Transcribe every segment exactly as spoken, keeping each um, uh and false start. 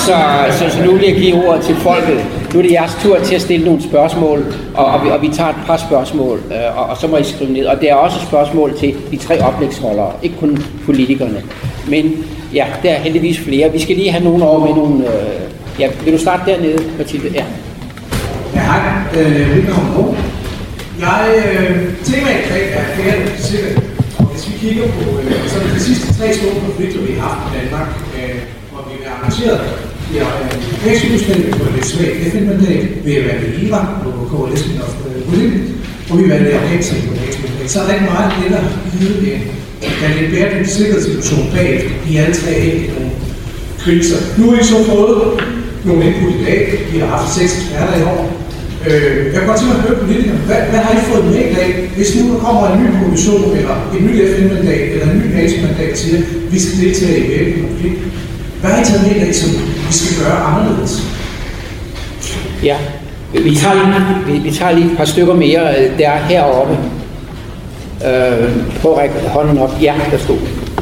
Så, så, så nu vil jeg give ordet til folket. Nu er det jeres tur til at stille nogle spørgsmål, og, og, vi, og vi tager et par spørgsmål, øh, og, og så må I skrive ned. Og der er også spørgsmål til de tre oplægsholdere, ikke kun politikerne. Men ja, der er heldigvis flere. Vi skal lige have nogen over med nogle... Øh, ja, vil du starte dernede, Mathilde? Ja. Ja, hej. Øh, mit navn er Bo. Jeg øh, temaet i dag er færdig sikkerhed. Og hvis vi kigger på øh, så de sidste tre store konflikter, vi har haft i Danmark, øh, hvor vi har arrangeret, vi har europæisk udspillet på et svagt F N-mandat, vi har været i Irak på Coalition of Women, og vi har været i Afghanistan på et mandat. Så er der ikke meget af det, der har givet en, en lidt bæredygtig sikkerhedssituation bag i alle tre enkelte kriser. Nu har I så fået nogle input i dag. Vi har haft seks eksperter i år. Øh, jeg kan godt tænke mig at høre politikerne. Hvad, hvad har I fået med i dag, hvis nu der kommer en ny kommission, eller et nyt F N-mandat, eller en ny NATO-mandat til, at vi skal deltage i væbnet konflikt? Hvad har I taget med i dag, som vi skal gøre anderledes? Ja, vi tager lige, vi, vi tager lige et par stykker mere, der er heroppe. Øh, prøv at række hånden op. Ja, der stod.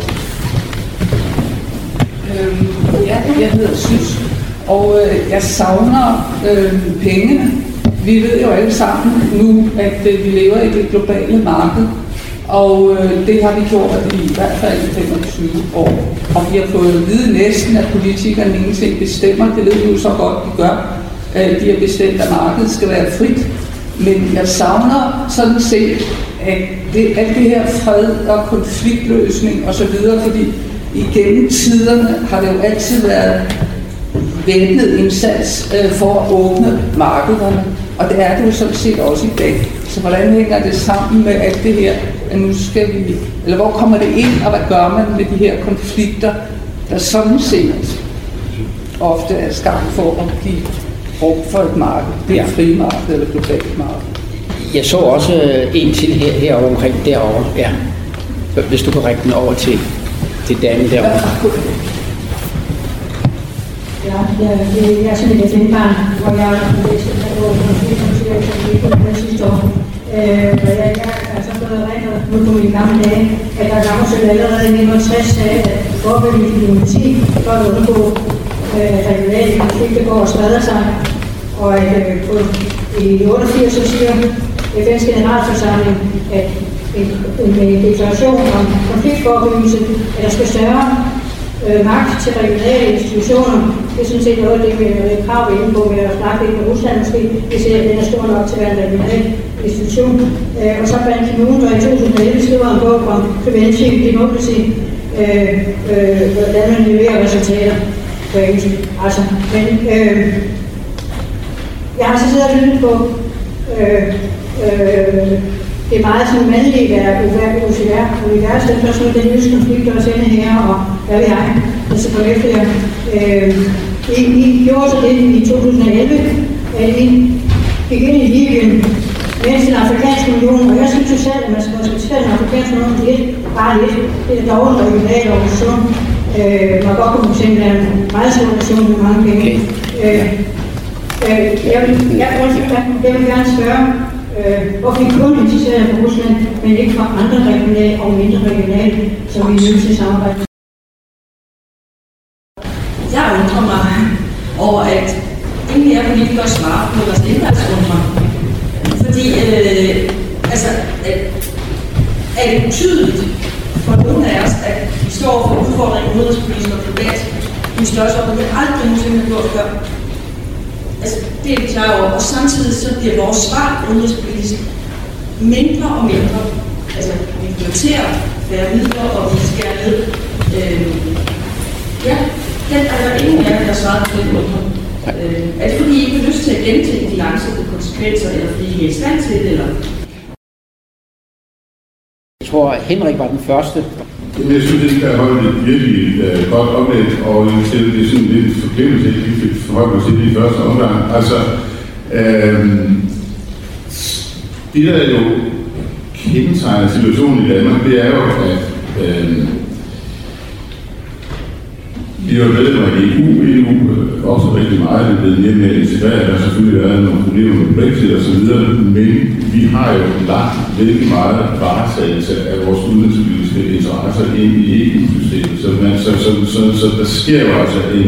Øhm, ja, jeg hedder Sys, og øh, jeg savner øh, pengene. Vi ved jo alle sammen nu, at øh, vi lever i det globale marked, og øh, det har vi gjort i hvert fald i femogtyve år. Og vi har fået at vide næsten, at politikerne ingenting bestemmer. Det ved vi jo så godt, de gør. Øh, de har bestemt, at markedet skal være frit. Men jeg savner sådan set, at det, alt det her fred og konfliktløsning osv., fordi igennem tiderne har det jo altid været væbnet indsats øh, for at åbne markederne, og det er det jo sådan set også i dag. Så hvordan hænger det sammen med alt det her, at nu skal vi, eller hvor kommer det ind, og hvad gør man med de her konflikter, der sådan set ofte er skabt for at give rum for et marked, det er ja. Frie marked eller globalt marked. Jeg så også en til her, herovre omkring derovre, ja. Hvis du kan række den over til til Danne derovre. Ja, jeg, jeg er sådan et F N-barn, hvor jeg har læst på konflikthåndtering sidste år. Og jeg er så blevet regnet nu på mine gamle dage, at der er gammel selv allerede i nitten tres sagde, at forebyggende diplomati for at undgå regionale konflikter går og spreder sig. Og i otteogfirs så siger F N's generalforsamling, at en, en deklaration om konfliktforebyggelse, at der skal større øh, magt til regionale institutioner. Det er sådan set noget af det, vi har krav inde på med at snakke lidt med Rusland måske. Vi ser, at den er stor nok til at være en regional institution. Øh, og så Ban Ki-moon, der i to tusind og elleve skriver en bog om preventive democracy, øh, øh, hvordan man leverer resultater på engelsk. Altså, men øh, jeg har så siddet og lyttet på øh, øh, det er meget sådan mandlige værk, univers, den først nu den nye konflikt, der også inde her, og hvad ved jeg, altså på efter jer. Øh, I, I gjorde så det i to tusind og elleve, at I gik ind i Libyen, mens den afrikanske union, og jeg synes jo selv, at man skal respektere den afrikanske union lidt, bare lidt. Det er dog en regional organisation. Øh, man godt kunne fx være en rejseorganisation med mange penge. Okay. Øh, øh, jeg, vil, jeg, jeg, jeg vil gerne spørge, Øh, hvor vi kun interesserer på Rusland, men ikke for andre regionale og mindre regionale, som vi nødt til samarbejde. Jeg undrer mig over, at ingen af jer politikere svarer på vores indvalgsundre. Fordi, øh, altså, at, er det betydeligt for nogle af os, at vi står for udfordringen udenrigspolitisk og globalt i en størrelse, og vi aldrig nogensinde har gjort før. Altså, det er vi klar over, og samtidig så bliver vores svar udenrigspolitisk mindre og mindre. Altså, vi prioriterer færre midler, og vi skærer ned. Øh, ja, den er der ingen af jer, der svarer på den måde. Øh, er det fordi I ikke har lyst til at gentænke de langsigtede konsekvenser, eller fordi I er i stand til det, eller? Jeg tror, at Henrik var den første. Jeg synes, at det har holdt et virkelig uh, godt oplæg, og jeg synes, det er sådan lidt forglemmelse, at vi fik forholdt os til i første omgang. Altså, øh, det der jo kendetegner situationen i Danmark, det er jo, at øh, vi har jo medlemmer i E U, E U også rigtig meget, det er blevet mere med integreret, der har selvfølgelig været nogle problemer med Brexit og så videre, men vi har jo lagt virkelig meget varetagelse af vores udenrigspolitiske interesser ind i E U-systemet, så, man, så, så, så, så der sker jo altså en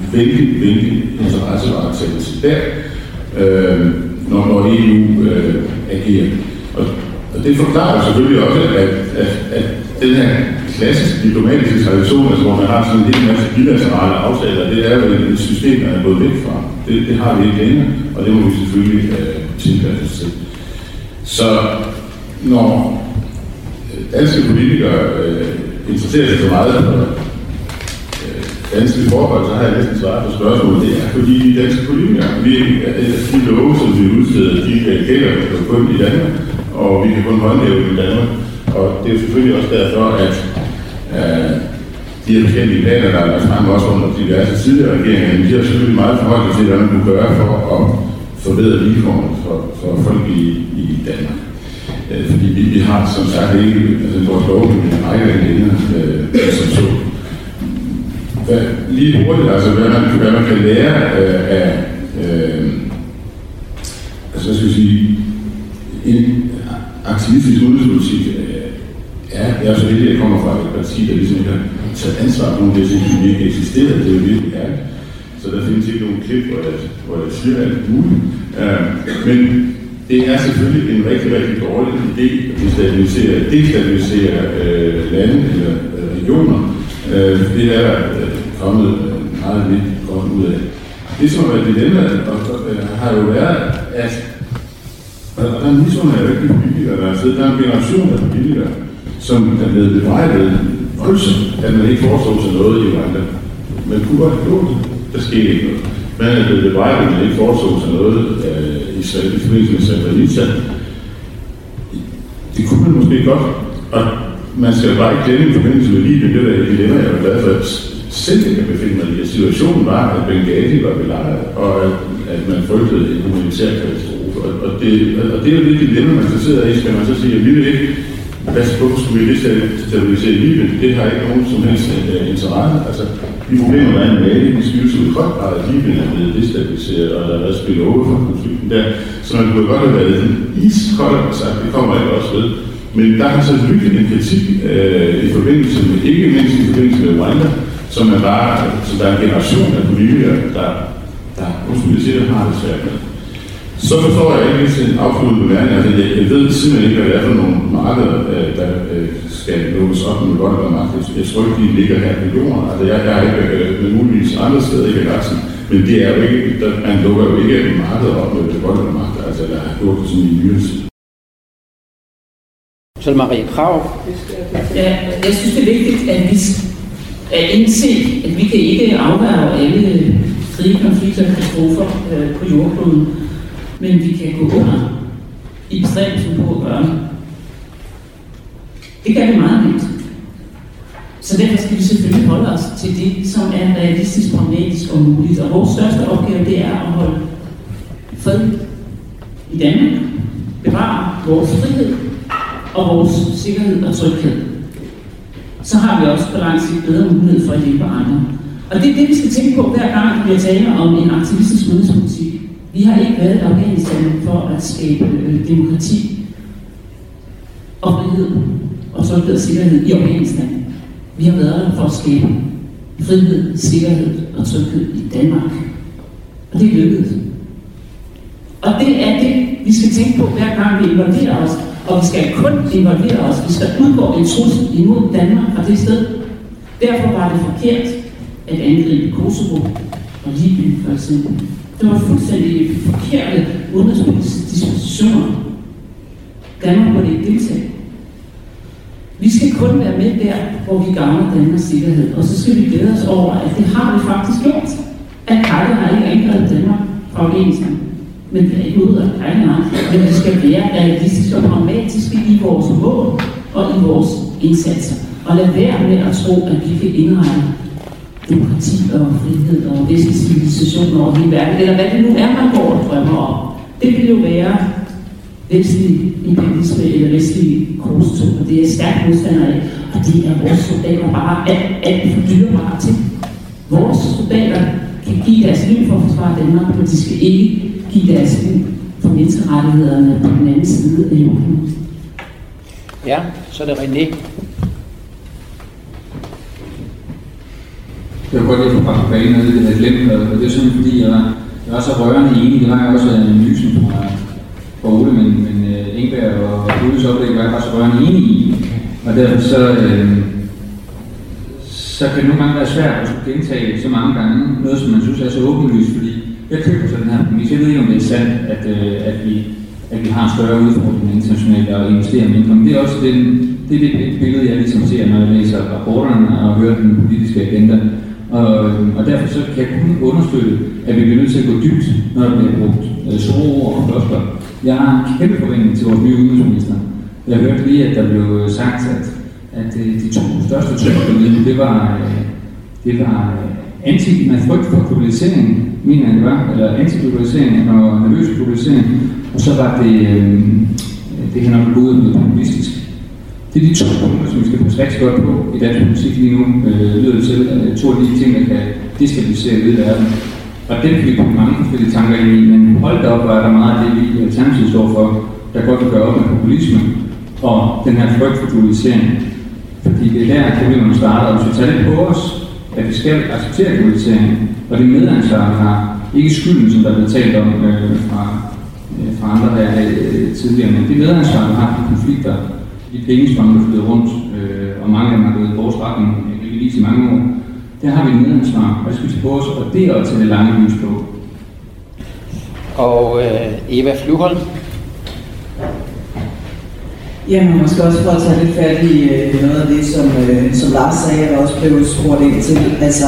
vældig, vældig interessevaretagelse der, øh, når, når E U øh, agerer. Og, og det forklarer selvfølgelig også, at, at, at den her klassiske diplomatiske tradition, altså, hvor man har sådan en hel masse bilaterale aftaler, det er jo et system, der er gået væk fra. Det, det har vi ikke længere, og det må vi selvfølgelig øh, tilpasse os til. Så når danske politikere øh, interesserer sig så meget for øh, danske forhold, så har jeg næsten svaret på spørgsmålet. Det er fordi de danske politikere, vi, de love, som vi udsteder, de gælder kun i Danmark, og vi kan kun håndhæve i Danmark. Og det er selvfølgelig også derfor, at øh, de her forskellige planer, der er lagt frem også under diverse tidligere regeringer, de har selvfølgelig meget forholdt til, hvad man kunne gøre for at forbedre vilkårene for, for folk i, i Danmark. Øh, fordi vi, vi har som sagt ikke, altså vores lovgivning en række af lænder, øh, som så. Hvad, lige hurtigt, altså hvad man, hvad man kan lære øh, af, øh, altså hvad skal jeg sige, en aktivistisk udenrigspolitik øh, er, jeg er så heldig, at jeg kommer fra et parti, der ligesom ikke har taget ansvar for nogle af det, som ikke eksisterer, det er jo virkelig ærligt. Så der findes ikke nogen klip, hvor jeg, hvor jeg siger alt muligt. Uh, men det er selvfølgelig en rigtig, rigtig dårlig idé at destabilisere, destabilisere uh, lande eller uh, regioner. Uh, det er der uh, kommet uh, meget lidt godt ud af. Det, som har været dilemmaet, har jo været, at og der er en mission af rigtige politikere, der er siddet. Der er en generation af politikere, som er blevet bebrejdet voldsomt, at man ikke forestod sig noget i Rwanda. Man kunne godt have gjort det. Der skete ikke noget. Man er blevet bebrejdet, at man ikke forestod sig noget øh, i forbindelse med Srebrenica. Det kunne man måske godt. Og man skal bare ikke glemme i forbindelse med Libyen. Det der er et dilemma, jeg er glad for, at selv ikke kan befinde mig i. Situationen var, at Benghazi var belejret, og at, at man frygtede en humanitær katastrofe. Og, og, det, og det er jo det dilemma, man så sidder i. Skal man så sige, at vi vil ikke, hvorfor skulle vi destabilisere Libyen? Det har ikke nogen som helst uh, interesse. Altså, de problemer, der er en Mali, de skyldes jo i høj grad, at Libyen er blevet destabiliseret, og der er været spillet over for konflikten der. Så man kunne godt have været en iskold og sagt, det kommer ikke også ved. Men der har så lyttet en kritik øh, i forbindelse med, ikke mindst i forbindelse med Rwanda, som er bare, så der er en generation af politikere, der, der måske sikkert har det svært med. Så forstår jeg ikke lidt en afsluttende bemærkning, altså jeg, jeg ved simpelthen ikke, hvad det er for nogle markeder, øh, der øh, skal lukkes op med godt og magt. Jeg tror ikke, de ligger her på jorden. Altså jeg, jeg har ikke øh, med muligvis andre steder ikke i Laksen, men det er jo ikke, der, man lukker jo ikke markeder op med godt og magt, altså der har gjort det sådan i nyere tid. Så er det Marie Krav. Ja, jeg synes, det er vigtigt, at vi at indse, at vi kan ikke afværge alle krige, konflikter og katastrofer øh, på jordkloden, men vi kan gå under i bestræbelsen på at gøre det. Det gør vi meget nemt. Så derfor skal vi selvfølgelig holde os til det, som er realistisk, pragmatisk og muligt. Og vores største opgave, det er at holde fred i Danmark, bevare vores frihed og vores sikkerhed og tryghed. Så har vi også på lang sigt bedre mulighed for at hjælpe andre. Og det er det, vi skal tænke på hver gang, vi bliver tale om en aktivistisk udenrigspolitik. Vi har ikke været i Afghanistan for at skabe øh, demokrati og frihed og tryghed og sikkerhed i Afghanistan. Vi har været der for at skabe frihed, sikkerhed og tryghed i Danmark. Og det er lykkedes. Og det er det, vi skal tænke på hver gang vi involverer os. Og vi skal kun involvere os. Vi skal udgå en trussel imod Danmark og det sted. Derfor var det forkert at angribe Kosovo og Libyen for eksempel. Det var fuldstændig forkerte udenrigspolitiske dispositioner. Danmark må ikke deltage. Vi skal kun være med der, hvor vi gavner Danmarks sikkerhed. Og så skal vi glæde os over, at det har vi faktisk gjort. At Al-Qaida har ikke angrebet Danmark fra Afghanistan. Men vi er ikke ude af Al-Qaida. Men vi skal være realistiske og pragmatiske i vores mål og i vores indsatser. Og lad være med at tro, at vi kan indrette demokrati og frihed og vestlig civilisation over hele verden, eller hvad det nu er, man går og drømmer om. Det vil jo være vestlig imperialisme eller vestlig korstog, og det er stærkt modstander af, og det er vores soldater bare alt, alt for dyrebare til. Vores soldater kan give deres liv for at forsvare Danmark, men de skal ikke give deres liv for menneskerettighederne på den anden side af jorden. Ja, så er det René. det var godt, at jeg får bragt tilbage noget, det havde glemt, og det er sådan, fordi jeg var, jeg var så rørende enig. Det var jeg også analysen fra, fra Ole, men, men uh, Engberg og Oles oplæg var jeg bare så rørende enig i. Og derfor så, øh, så kan det nogle gange være svært at gentage så mange gange noget, som man synes er så åbenlyst, fordi jeg køber sådan den her præmis. Jeg ved ikke, om det er sandt, at, øh, at, vi, at vi har en større udfordring internationalt og investerer mindre. Men det er også den, det, er det billede, jeg ligesom ser, når jeg læser rapporterne og hører den politiske agenda. Og, og derfor så kan jeg kun understøtte, at vi bliver nødt til at gå dybt, når der bliver brugt øh, store ord og floskler. Jeg har en kæmpe forventning til vores nye udenrigsminister. Jeg hørte lige, at der blev sagt, at, at de to største trusler, det var, det var anti, med frygt for globalisering, mener jeg det var, eller anti-globalisering og nervøs globalisering, og så var det, det her nok gået med populistisk. Det er de to punkter, som vi skal passe rigtig godt på i dansk politik lige nu, øh, lyder det til, at to af de ting, der kan destabilisere ud af verden. Og den kan vi bruge mange forskellige tanker ind i, men hold da op, hvor er der meget af det, vi i Alternativet står for, der godt vil gøre op med populisme og den her frygt for globalisering. Fordi det er der, problemerne starter, og hvis vi tager det på os, at vi skal acceptere globalisering, og det medansvar, vi har, ikke skylden, som der er blevet talt om øh, fra, øh, fra andre her øh, tidligere, men det medansvar, vi har for konflikter, de pengestrømme, der flyder rundt, øh, og mange af dem har gået i vores retning, heldigvis i mange år, der har vi et medansvar, og det skal vi på os, og det er at tage det lange lys på. Og øh, Eva Flyvholm. Jamen, måske også for at tage lidt fat i øh, noget af det, som, øh, som Lars sagde, og også blev spurgt ind til. Altså,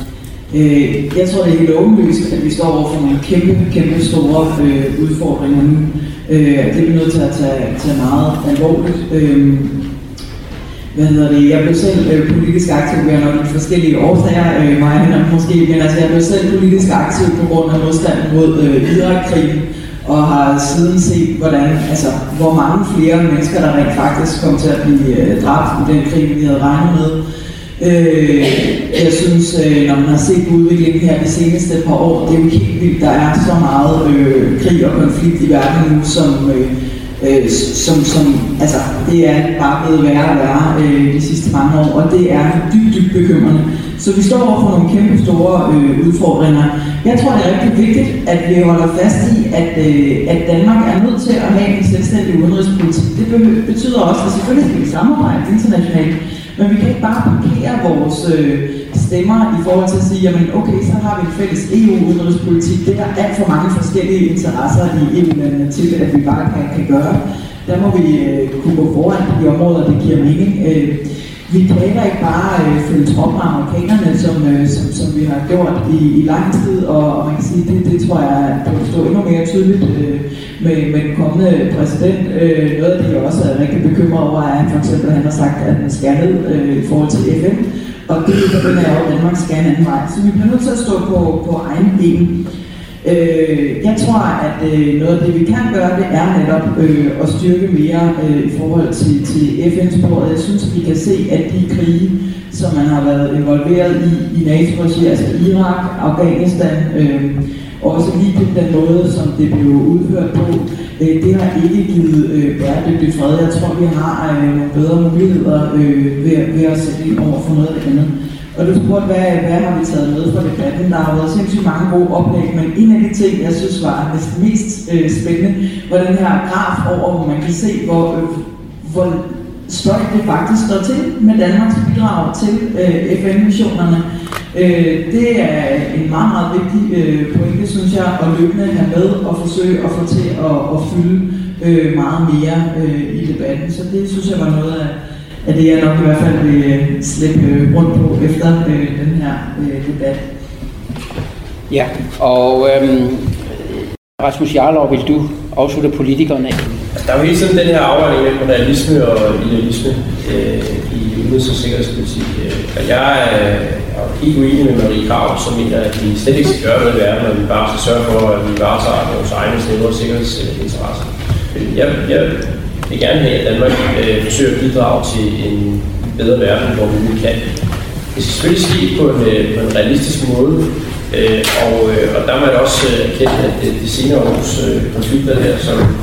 øh, jeg tror, det er helt åbenlyst, at vi står over for nogle kæmpe, kæmpe store øh, udfordringer nu. Øh, det er vi nødt til at tage, tage meget alvorligt. Øh, hvad hedder det? Jeg blev selv øh, politisk aktiv, vi har nok de forskellige årsager, øh, mig og måske, men altså, jeg blev selv politisk aktiv på grund af modstand mod øh, Irak-krigen, og har siden set, hvordan, altså, hvor mange flere mennesker, der rent faktisk kom til at blive øh, dræbt i den krig, vi havde regnet med. Øh, jeg synes, øh, når man har set udviklingen her de seneste par år, det er jo helt vildt, der er så meget øh, krig og konflikt i verden nu, som, øh, øh, som, som, altså, det er bare blevet værre og værre øh, de sidste mange år, og det er dybt, dybt bekymrende. Så vi står over for nogle kæmpe store øh, udfordringer. Jeg tror, det er rigtig vigtigt, at vi holder fast i, at, øh, at Danmark er nødt til at have en selvstændig udenrigspolitik. Det betyder også, at selvfølgelig skal vi samarbejde internationalt, men vi kan ikke bare parkere vores øh, stemmer i forhold til at sige, jamen okay, så har vi en fælles E U-udenrigspolitik. Det er alt for mange forskellige interesser i E U-landene til, at vi bare kan, kan gøre. Der må vi øh, kunne gå foran på de områder, det giver mening. Øh, Vi kan heller ikke bare øh, følge trop med amerikanerne, som, øh, som, som vi har gjort i, i lang tid, og, og man kan sige, det, det tror jeg, det vil stå endnu mere tydeligt øh, med, med den kommende præsident. Øh, noget af det, jeg også er rigtig bekymret over, er, at for eksempel han har sagt, at den skal ned øh, i forhold til F N, og det forbinder jeg jo, at Danmark skal en anden vej. Så vi bliver nødt til at stå på, på egen ben. Øh, jeg tror, at øh, noget af det, vi kan gøre, det er netop øh, at styrke mere øh, i forhold til, til F N-sporet. Jeg synes, vi kan se, at de krige, som man har været involveret i, i NATO-regi, altså Irak, Afghanistan, øh, og også lige på den måde, som det blev udført på, øh, det har ikke givet øh, bæredygtig fred. Jeg tror, vi har øh, nogle bedre muligheder øh, ved, ved at sætte ind over for noget andet. Og du spurgte, hvad, hvad har vi taget med fra debatten? Der har været sindssygt mange gode oplæg, men en af de ting, jeg synes var mest øh, spændende, var den her graf over, hvor man kan se, hvor, øh, hvor støjt det faktisk står til med Danmarks bidrag til øh, F N-missionerne. Øh, det er en meget, meget vigtig øh, pointe, synes jeg, at løbende have med og forsøge at få til at, at fylde øh, meget mere øh, i debatten. Så det synes jeg var noget af at det jeg nok i hvert fald vil øh, slippe øh, rundt på efter øh, den her øh, debat. Ja, og øhm, Rasmus Jarlov, vil du afslutte politikerne? Der er jo hele tiden den her afvejning mellem realisme og idealisme øh, i udenrigs- og sikkerhedspolitik. Og jeg er ikke uenig med Marie Krarup, som mener, at vi slet ikke skal gøre noget i verden, og vi bare skal sørge for, at vi varetager vores egne snævre sikkerhedsinteresser. Jeg, jeg vil gerne have, at Danmark øh, forsøger at bidrage til en bedre verden, hvor vi nu kan. Det skal selvfølgelig ske på en, på en realistisk måde, øh, og, øh, og der må jeg også erkende, at de senere års øh, konflikter her, som, som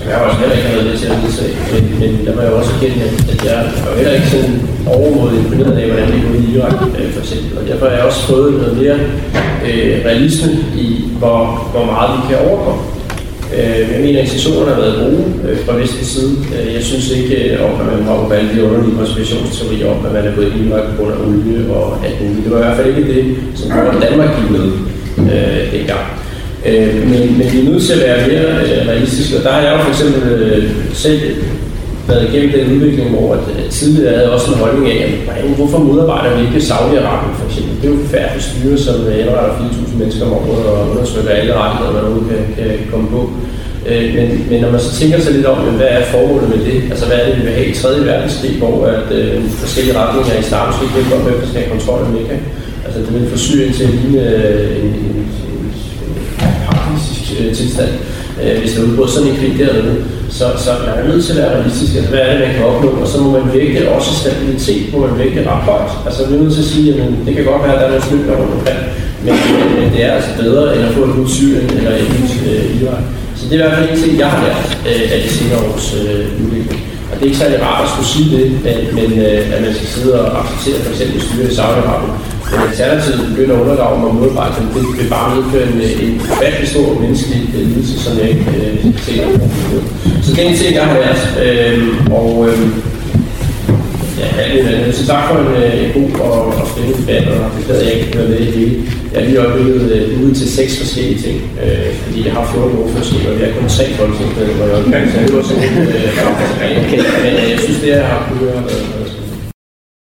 som jeg også heller ikke har været med til at vedtage. Men, men der må jeg også erkende, at jeg er jo heller ikke sådan overmodet imponeret af, hvordan det er gået i Irak, øh, for eksempel. Og derfor har jeg også fået noget mere øh, realisme i, hvor, hvor meget vi kan overkomme. Øh, jeg mener, at intentionerne har været gode øh, fra vestens side. Øh, jeg synes ikke øh, om, at man har valgt de underlige konspirationsteorier om, at man er gået ind i Irak på grund af olie og alt muligt. Det var i hvert fald ikke det, som Danmark gik med øh, dengang. Øh, men, men vi er nødt til at være mere øh, realistiske, og der har jeg jo for eksempel øh, selv været igennem den udvikling, hvor at, at tidligere havde også en holdning af, at hvorfor modarbejder vi ikke Saudi-Arabien for eksempel? Det er jo forfærdeligt styre, som indretter fire tusind mennesker om året og undersøger alle rettigheder, man overhovedet kan, kan komme på. Øh, men, men når man så tænker sig lidt om, hvad er formålet med det? Altså hvad er det, vi vil have i tredje verdenskrig, hvor at, øh, forskellige retninger af islam skal ikke godt med, at skal have kontrol af Mekka? Altså det vil få Syrien til at ligne øh, en, en, en, en paradisisk øh, tilstand, øh, hvis der er udbrudt sådan en krig dernede. Så, så man er nødt til at være realistisk, altså hvad er det, man kan opnå, og så må man vægte også stabilitet, må man vægte ret højt. Altså vi er nødt til at sige, at det kan godt være, at der er nogle slykker rundt omkring, men, men det er altså bedre, end at få et nyt Syrien eller et nyt øh, Irak. Så det er i hvert fald en ting, jeg har lært øh, af de senere års øh, udvikling. Og det er ikke særlig rart at skulle sige det, men, men øh, at man skal sidde og acceptere for eksempel styre i Saudi-Arabien. Men alternativet begynder at undergrave mig modarbejde, men det vil bare medføre en, en forfærdelig stor menneskelig lidelse, som jeg ikke øh, ser. Så det er en ting, jeg har lært. Øh, og øh, ja, jeg vil sige tak for en, en god og, og spændende debat, og det glæder jeg ikke at være med i det. Jeg har lige opbygget øh, ude til seks forskellige ting, øh, fordi jeg har fjorten ordførerskaber, og vi har kun tre folketingsmedlemmer, og jeg har ikke så jeg er jo sådan lidt øh, men øh, jeg synes, det jeg har kunnet gøre.